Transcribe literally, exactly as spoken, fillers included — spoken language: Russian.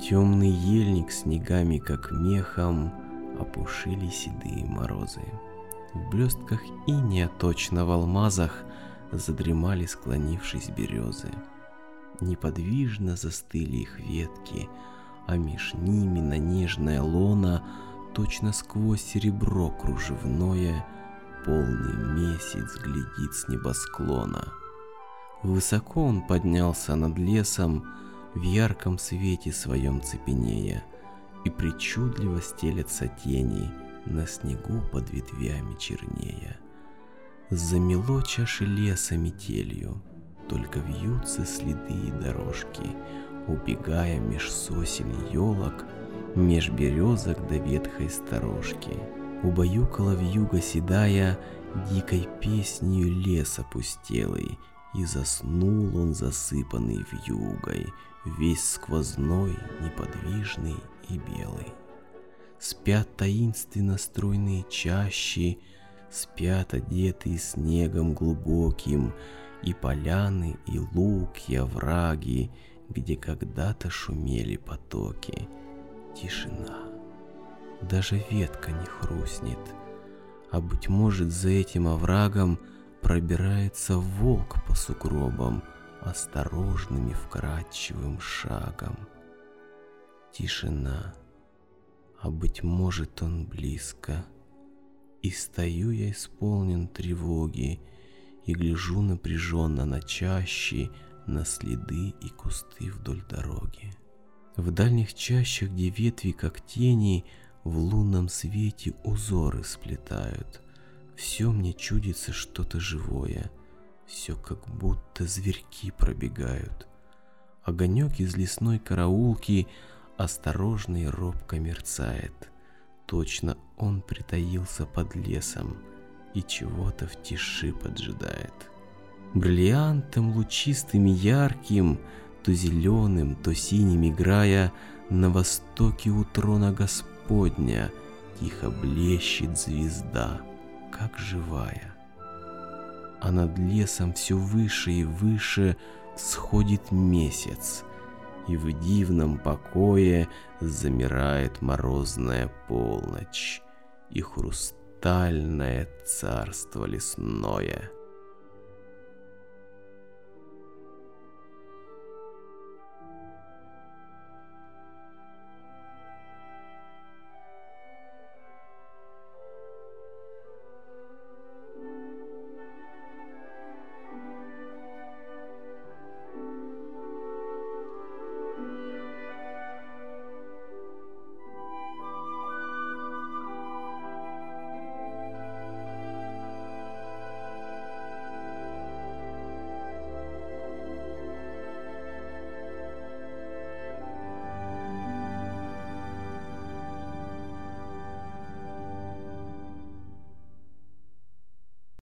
Темный ельник снегами, как мехом, опушили седые морозы. В блестках инея точно в алмазах задремали, склонившись, березы. Неподвижно застыли их ветки, а меж ними на нежное лоно точно сквозь серебро кружевное полный месяц глядит с небосклона. Высоко он поднялся над лесом, в ярком свете своем цепенея, и причудливо стелятся тени на снегу под ветвями чернея. Замело чаши леса метелью, только вьются следы и дорожки, убегая меж сосен и елок, меж березок до ветхой сторожки. Убаюкала вьюга седая дикой песнью лес опустелый, и заснул он, засыпанный вьюгой, весь сквозной, неподвижный и белый. Спят таинственно стройные чащи, спят одетые снегом глубоким, и поляны, и луг, и овраги, где когда-то шумели потоки. Тишина. Даже ветка не хрустнет, а, быть может, за этим оврагом пробирается волк по сугробам осторожным и вкрадчивым шагом. Тишина, а, быть может, он близко, и стою я исполнен тревоги и гляжу напряженно на чащи, на следы и кусты вдоль дороги. В дальних чащах, где ветви, как тени, в лунном свете узоры сплетают, все мне чудится что-то живое, все как будто зверьки пробегают. Огонек из лесной караулки осторожно и робко мерцает. Точно он притаился под лесом и чего-то в тиши поджидает. Бриллиантом лучистым и ярким, то зеленым, то синим играя, на востоке у трона Господня тихо блещет звезда, как живая. А над лесом все выше и выше всходит месяц, и в дивном покое замирает морозная полночь и хрустальное царство лесное.